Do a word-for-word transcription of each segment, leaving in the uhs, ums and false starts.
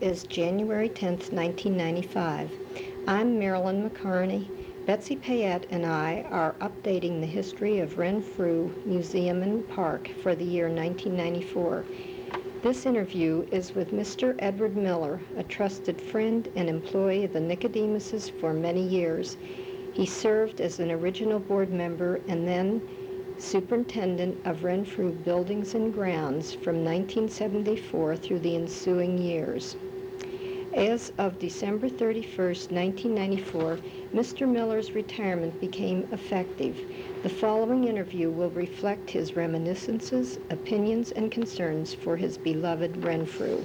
is January tenth, nineteen ninety-five. I'm Marilyn McCarney. Betsy Payette and I are updating the history of Renfrew Museum and Park for the year nineteen ninety-four. This interview is with Mister Edward Miller, a trusted friend and employee of the Nicodemuses for many years. He served as an original board member and then superintendent of Renfrew Buildings and Grounds from nineteen seventy-four through the ensuing years. As of December thirty-first, nineteen ninety-four, Mister Miller's retirement became effective. The following interview will reflect his reminiscences, opinions, and concerns for his beloved Renfrew.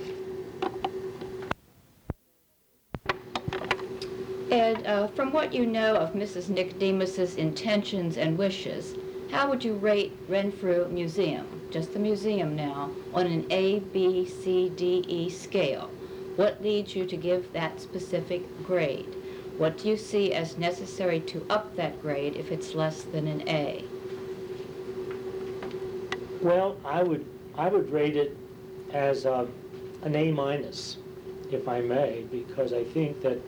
Ed, uh, from what you know of Missus Nicodemus's intentions and wishes, how would you rate Renfrew Museum, just the museum now, on an A, B, C, D, E scale? What leads you to give that specific grade? What do you see as necessary to up that grade if it's less than an A? Well, I would I would rate it as uh, an A minus, if I may, because I think that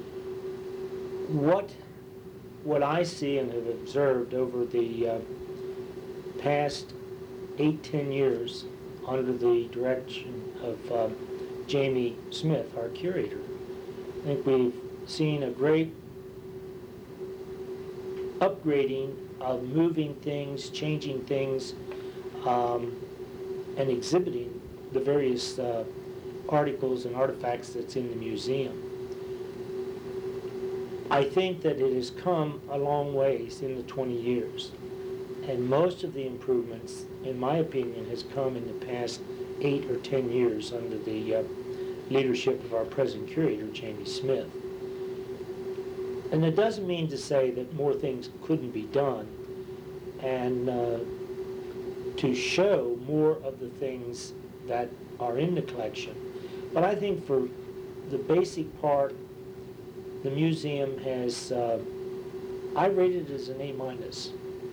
what what I see and have observed over the uh, past eight ten years under the direction of uh, Jamie Smith, our curator, I think we've seen a great upgrading of moving things, changing things, um, and exhibiting the various uh, articles and artifacts that's in the museum. I think that it has come a long ways in the twenty years, and most of the improvements, in my opinion, has come in the past eight or ten years under the uh, leadership of our present curator, Jamie Smith. And it doesn't mean to say that more things couldn't be done, and uh, to show more of the things that are in the collection. But I think for the basic part, the museum has, uh, I rate it as an A minus.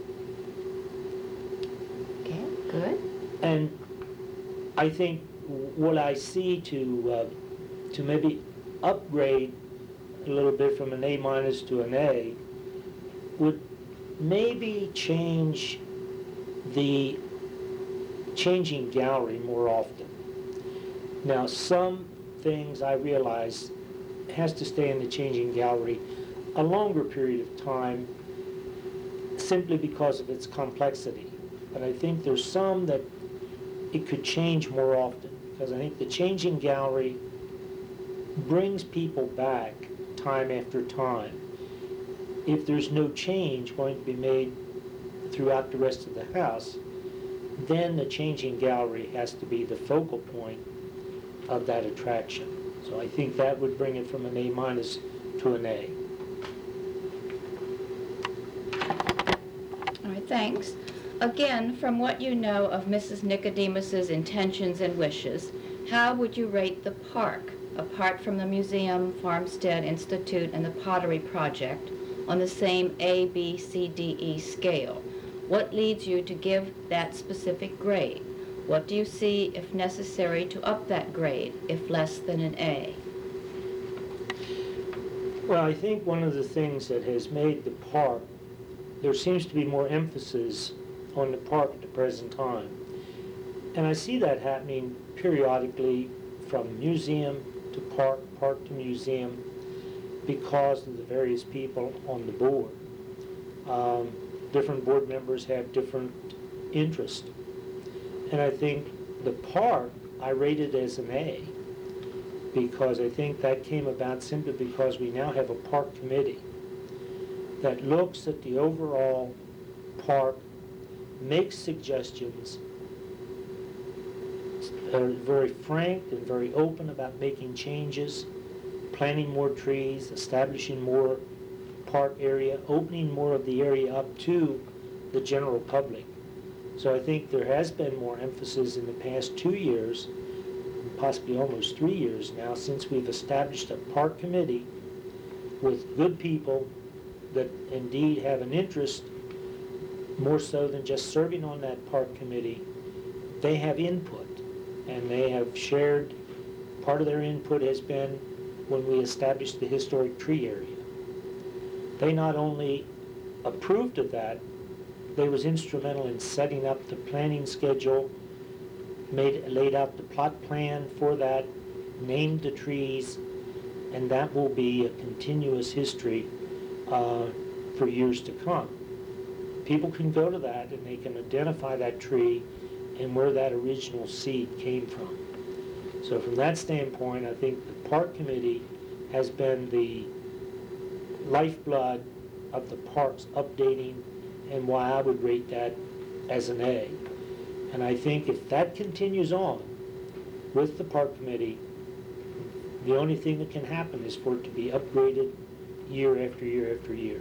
Okay, good. And I think what I see to uh, to maybe upgrade a little bit from an A minus to an A would maybe change the changing gallery more often. Now, some things I realize has to stay in the changing gallery a longer period of time simply because of its complexity. But I think there's some that it could change more often, because I think the changing gallery brings people back time after time. If there's no change going to be made throughout the rest of the house, then the changing gallery has to be the focal point of that attraction. So I think that would bring it from an A minus to an A. All right, thanks. Again, from what you know of Missus Nicodemus's intentions and wishes, how would you rate the park, apart from the museum, Farmstead Institute, and the Pottery Project, on the same A, B, C, D, E scale? What leads you to give that specific grade? What do you see, if necessary, to up that grade, if less than an A? Well, I think one of the things that has made the park, there seems to be more emphasis on the park at the present time. And I see that happening periodically from museum to park, park to museum, because of the various people on the board. Um, different board members have different interests. And I think the park, I rated as an A, because I think that came about simply because we now have a park committee that looks at the overall park, makes suggestions, are very frank and very open about making changes, planting more trees, establishing more park area, opening more of the area up to the general public. So I think there has been more emphasis in the past two years, possibly almost three years now, since we've established a park committee with good people that indeed have an interest, more so than just serving on that park committee. They have input, and they have shared Part of their input has been when we established the historic tree area. They not only approved of that, they was instrumental in setting up the planning schedule, made, laid out the plot plan for that, named the trees, and that will be a continuous history uh, for years to come. People can go to that and they can identify that tree and where that original seed came from. So from that standpoint, I think the park committee has been the lifeblood of the parks updating, and why I would rate that as an A. And I think if that continues on with the park committee, the only thing that can happen is for it to be upgraded year after year after year.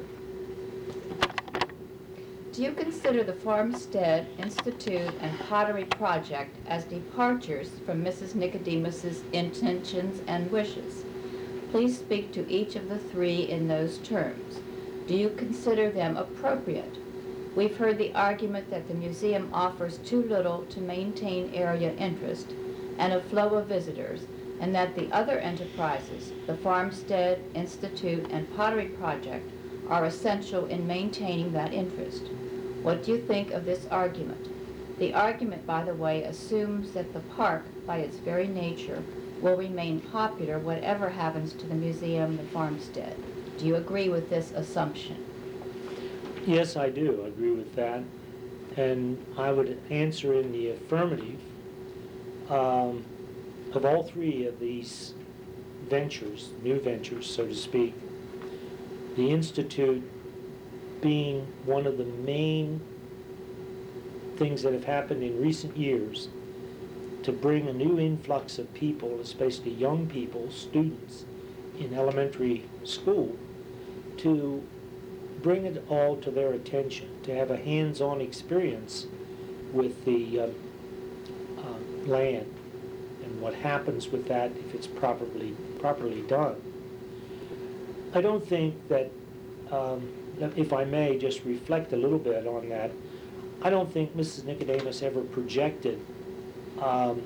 Do you consider the Farmstead Institute and Pottery Project as departures from Missus Nicodemus's intentions and wishes? Please speak to each of the three in those terms. Do you consider them appropriate? We've heard the argument that the museum offers too little to maintain area interest and a flow of visitors, and that the other enterprises, the Farmstead Institute and Pottery Project, are essential in maintaining that interest. What do you think of this argument? The argument, by the way, assumes that the park, by its very nature, will remain popular whatever happens to the museum, the farmstead. Do you agree with this assumption? Yes, I do agree with that. And I would answer in the affirmative. Um, of all three of these ventures, new ventures, so to speak, the Institute being one of the main things that have happened in recent years to bring a new influx of people, especially young people, students in elementary school, to bring it all to their attention, to have a hands-on experience with the uh, uh, land and what happens with that if it's properly properly done. I don't think that, um, if I may just reflect a little bit on that, I don't think Missus Nicodemus ever projected um,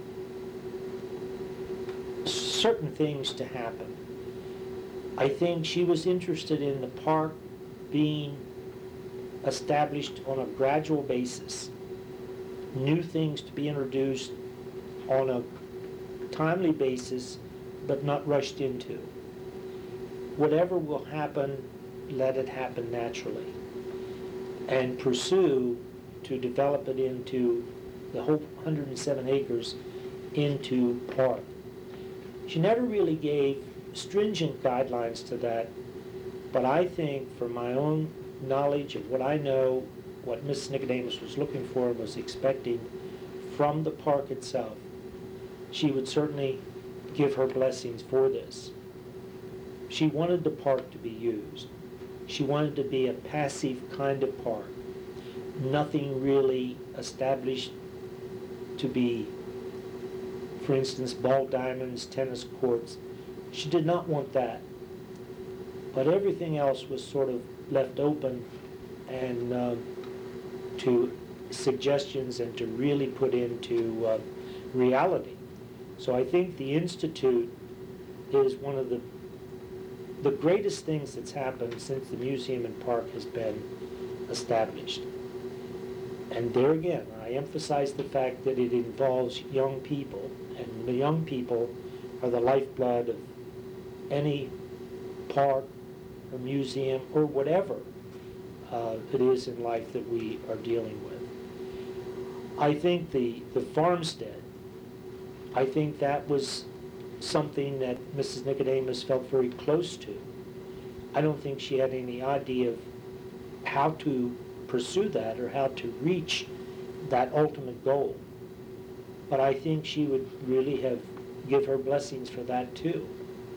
certain things to happen. I think she was interested in the park being established on a gradual basis, new things to be introduced on a timely basis, but not rushed into. Whatever will happen, let it happen naturally, and pursue to develop it into the whole one hundred seven acres into park. She never really gave stringent guidelines to that, but I think from my own knowledge of what I know, what Missus Nicodemus was looking for and was expecting from the park itself, she would certainly give her blessings for this. She wanted the park to be used. She wanted to be a passive kind of park. Nothing really established to be, for instance, ball diamonds, tennis courts. She did not want that. But everything else was sort of left open and uh, to suggestions and to really put into uh, reality. So I think the Institute is one of the the greatest things that's happened since the museum and park has been established. And there again, I emphasize the fact that it involves young people, and the young people are the lifeblood of any park or museum or whatever uh, it is in life that we are dealing with. I think the, the farmstead, I think that was something that Missus Nicodemus felt very close to. I don't think she had any idea of how to pursue that or how to reach that ultimate goal. But I think she would really have give her blessings for that too.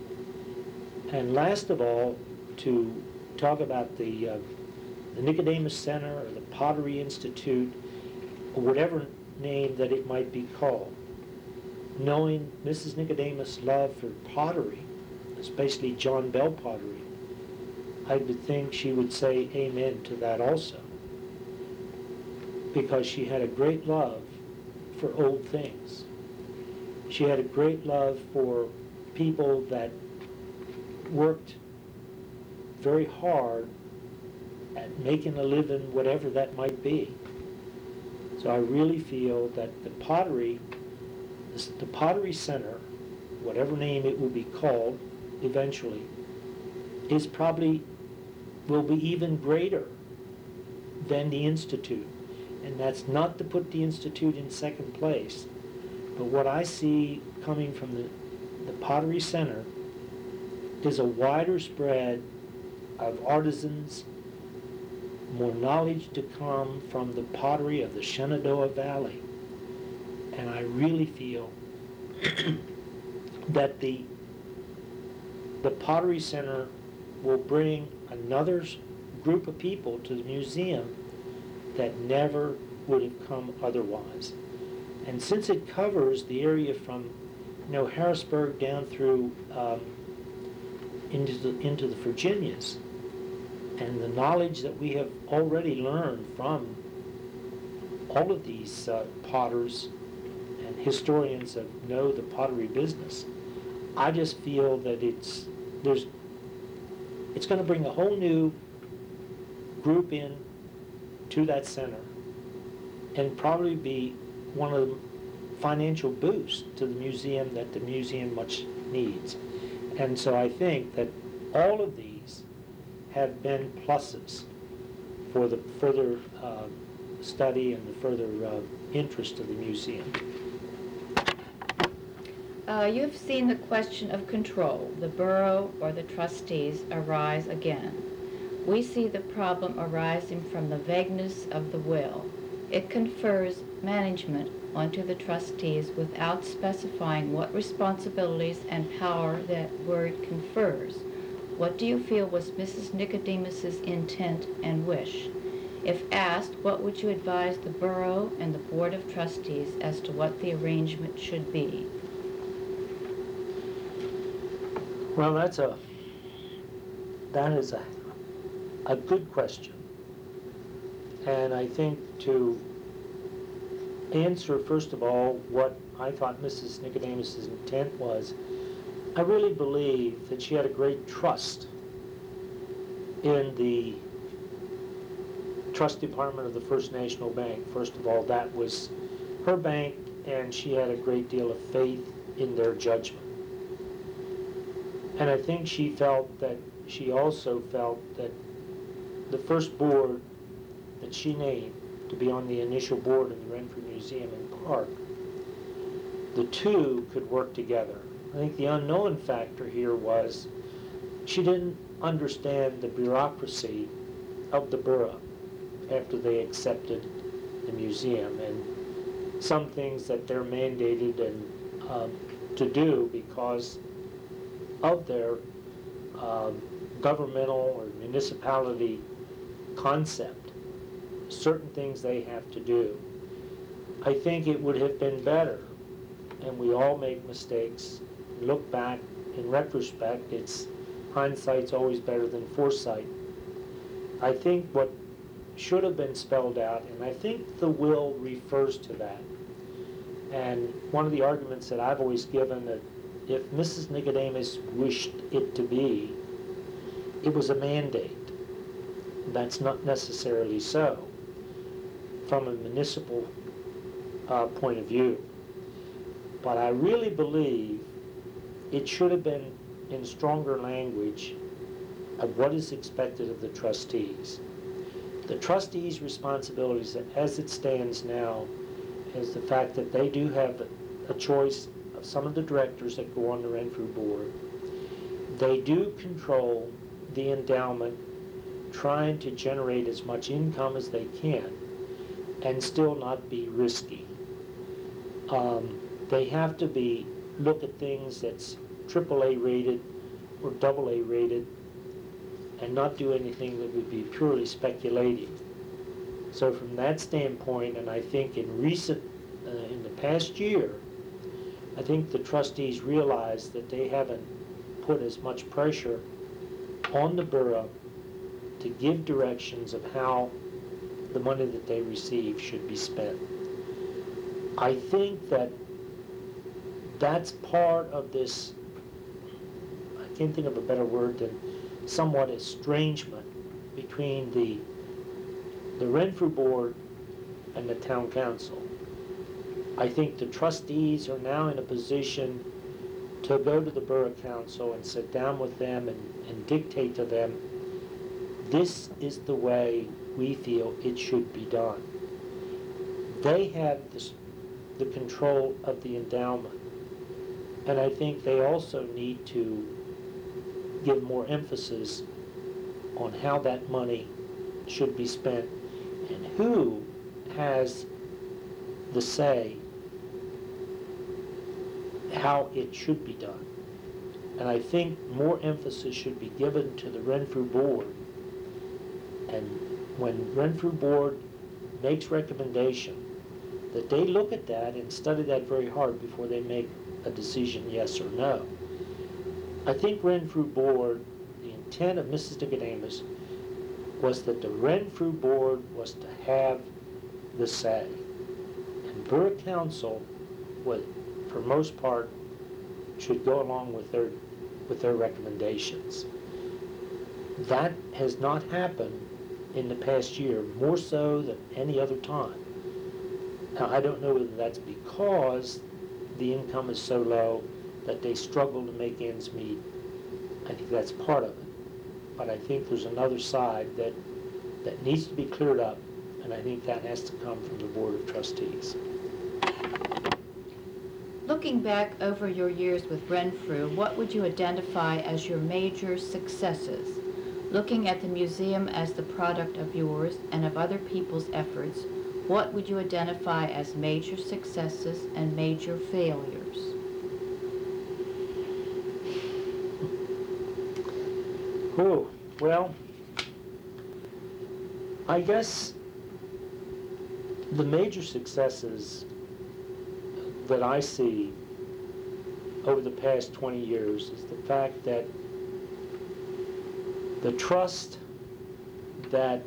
And last of all, to talk about the, uh, the Nicodemus Center or the Pottery Institute, or whatever name that it might be called, knowing Missus Nicodemus' love for pottery, especially John Bell pottery, I would think she would say amen to that also, because she had a great love for old things. She had a great love for people that worked very hard at making a living, whatever that might be. So I really feel that the pottery, the Pottery Center, whatever name it will be called eventually, is probably, will be even greater than the Institute. And that's not to put the Institute in second place, but what I see coming from the, the Pottery Center is a wider spread of artisans, more knowledge to come from the pottery of the Shenandoah Valley. And I really feel that the, the Pottery Center will bring another group of people to the museum that never would have come otherwise. And since it covers the area from, you know, Harrisburg down through um, into the into the Virginias, and the knowledge that we have already learned from all of these uh, potters and historians that know the pottery business, I just feel that it's there's it's going to bring a whole new group in to that center, and probably be one of the financial boosts to the museum that the museum much needs. And so I think that all of these have been pluses for the further uh, study and the further uh, interest of the museum. Uh, you've seen the question of control, the borough or the trustees, arise again. We see the problem arising from the vagueness of the will. It confers management onto the trustees without specifying what responsibilities and power that word confers. What do you feel was Missus Nicodemus's intent and wish? If asked, what would you advise the borough and the board of trustees as to what the arrangement should be? Well, that's a that is a a good question, and I think to answer first of all what I thought Missus Nicodemus's intent was, I really believe that she had a great trust in the trust department of the First National Bank. First of all, that was her bank, and she had a great deal of faith in their judgment. And I think she felt that, she also felt that the first board that she named to be on the initial board of the Renfrew Museum and Park, the two could work together. I think the unknown factor here was she didn't understand the bureaucracy of the borough after they accepted the museum, and some things that they're mandated and um, to do because of their um, governmental or municipality concept, certain things they have to do. I think it would have been better, and we all make mistakes, look back in retrospect, it's hindsight's always better than foresight. I think what should have been spelled out, and I think the will refers to that, and one of the arguments that I've always given, that if Missus Nicodemus wished it to be, it was a mandate. That's not necessarily so from a municipal uh, point of view. But I really believe it should have been in stronger language of what is expected of the trustees. The trustees' responsibilities, as it stands now, is the fact that they do have a choice of some of the directors that go on the Renfrew board. They do control the endowment, trying to generate as much income as they can and still not be risky. Um, they have to be look at things that's triple A rated or double A rated and not do anything that would be purely speculative. So from that standpoint, and I think in recent, uh, in the past year, I think the trustees realize that they haven't put as much pressure on the borough to give directions of how the money that they receive should be spent. I think that that's part of this, I can't think of a better word than somewhat estrangement between the, the Renfrew Board and the Town Council. I think the trustees are now in a position to go to the Borough Council and sit down with them and, and dictate to them, this is the way we feel it should be done. They have this, the control of the endowment. And I think they also need to give more emphasis on how that money should be spent and who has the say how it should be done. And I think more emphasis should be given to the Renfrew Board. And when Renfrew Board makes recommendation, that they look at that and study that very hard before they make a decision, yes or no. I think Renfrew Board, the intent of Missus Nicodemus was that the Renfrew Board was to have the say. And Borough Council would, for most part, should go along with their, with their recommendations. That has not happened in the past year, more so than any other time. Now, I don't know whether that's because the income is so low that they struggle to make ends meet. I think that's part of it. But I think there's another side that, that needs to be cleared up, and I think that has to come from the Board of Trustees. Looking back over your years with Renfrew, what would you identify as your major successes? Looking at the museum as the product of yours and of other people's efforts, what would you identify as major successes and major failures? Oh, well, I guess the major successes that I see over the past twenty years is the fact that the trust that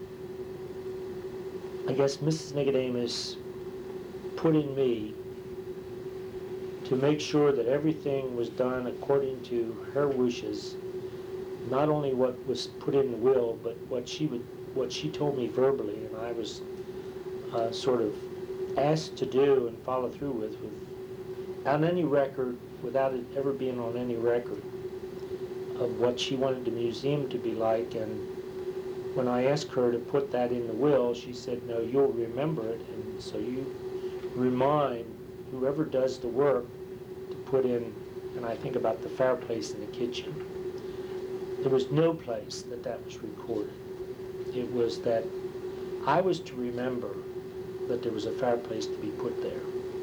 I guess Missus Nicodemus put in me to make sure that everything was done according to her wishes, not only what was put in the will, but what she would, what she told me verbally, and I was uh, sort of asked to do and follow through with, without any record, without it ever being on any record of what she wanted the museum to be like. And when I asked her to put that in the will, she said, no, you'll remember it, and so you remind whoever does the work to put in, and I think about the fireplace in the kitchen. There was no place that that was recorded. It was that I was to remember that there was a fireplace to be put there.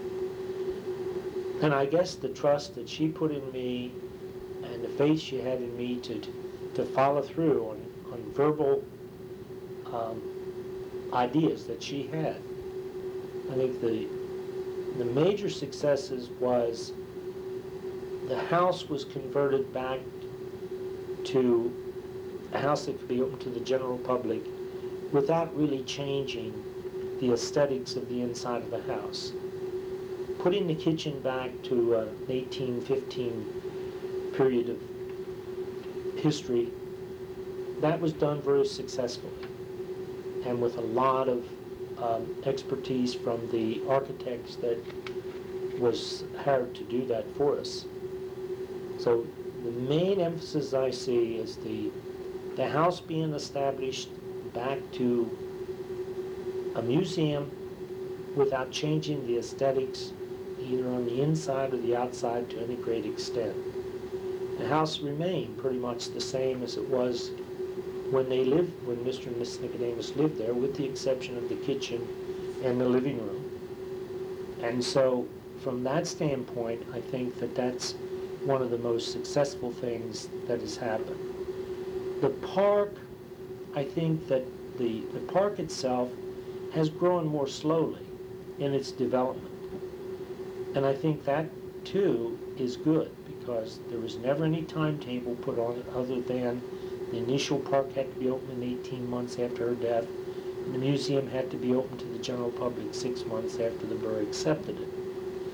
And I guess the trust that she put in me and the faith she had in me to, to follow through on, on verbal um, ideas that she had. I think the, the major successes was the house was converted back to a house that could be open to the general public without really changing the aesthetics of the inside of the house. Putting the kitchen back to an eighteen fifteen period of history, that was done very successfully and with a lot of um, expertise from the architects that was hired to do that for us. So the main emphasis I see is the, the house being established back to a museum without changing the aesthetics either on the inside or the outside to any great extent. The house remained pretty much the same as it was when they lived, when Mister and Missus Nicodemus lived there, with the exception of the kitchen and the living room. And so from that standpoint, I think that that's one of the most successful things that has happened. The park, I think that the, the park itself has grown more slowly in its development. And I think that, too, is good, because there was never any timetable put on it other than the initial park had to be open in eighteen months after her death, and the museum had to be open to the general public six months after the borough accepted it.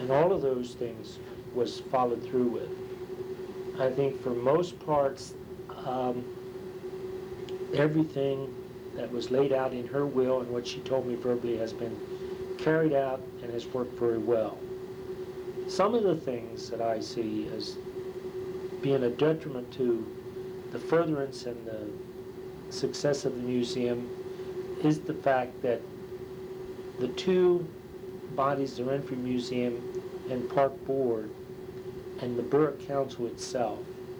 And all of those things was followed through with. I think for most parts, um, everything that was laid out in her will and what she told me verbally has been carried out and has worked very well. Some of the things that I see as being a detriment to the furtherance and the success of the museum is the fact that the two bodies, the Renfrew Museum and Park Board, and the Borough Council itself,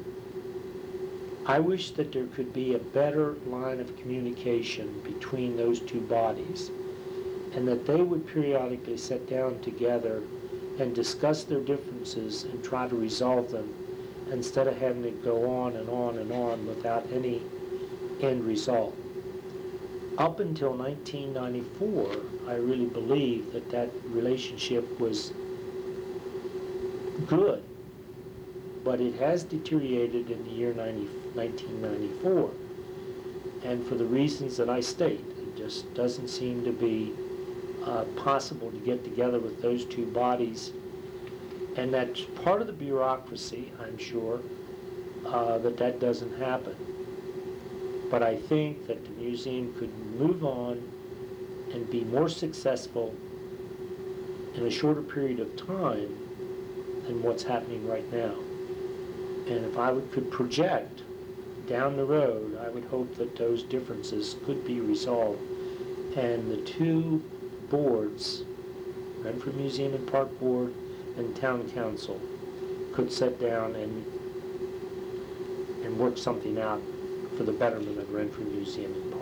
I wish that there could be a better line of communication between those two bodies, and that they would periodically sit down together and discuss their differences and try to resolve them, instead of having it go on and on and on without any end result. Up until nineteen ninety-four, I really believe that that relationship was good, but it has deteriorated in the year nineteen ninety-four. And for the reasons that I state, it just doesn't seem to be uh, possible to get together with those two bodies. And that's part of the bureaucracy, I'm sure, uh, that that doesn't happen. But I think that the museum could move on and be more successful in a shorter period of time than what's happening right now. And if I would, could project down the road, I would hope that those differences could be resolved and the two boards, Renfrew Museum and Park Board and Town Council, could sit down and and work something out for the betterment of Renfrew Museum and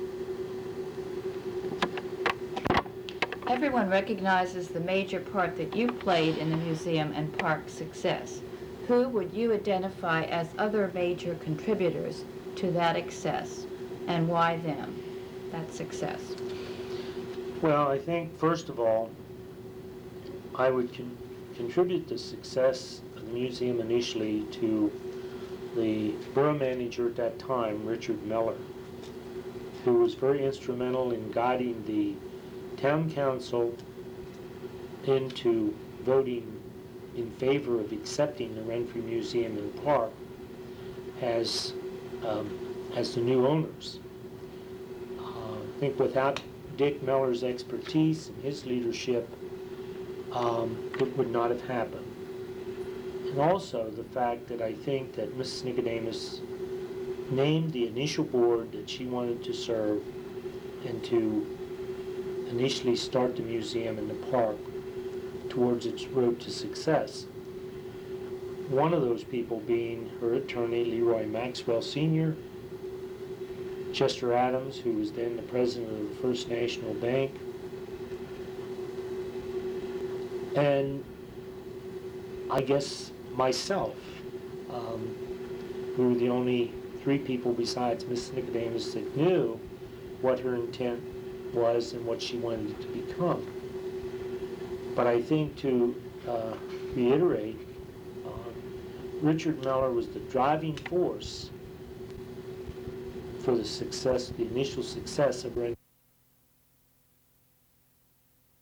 Park. Everyone recognizes the major part that you played in the museum and park's success. Who would you identify as other major contributors to that success, and why them, that success? Well, I think, first of all, I would con- contribute the success of the museum initially to the borough manager at that time, Richard Miller, who was very instrumental in guiding the town council into voting in favor of accepting the Renfrew Museum and Park as, um, as the new owners. Uh, I think without Dick Miller's expertise and his leadership, um, it would not have happened. And also the fact that I think that Missus Nicodemus named the initial board that she wanted to serve and to initially start the museum and the park towards its road to success. One of those people being her attorney, Leroy Maxwell Senior, Chester Adams, who was then the president of the First National Bank, and I guess myself, um, who were the only three people besides Missus Nicodemus that knew what her intent was and what she wanted it to become. But I think, to uh, reiterate, uh, Richard Miller was the driving force for the success, the initial success of Renfrew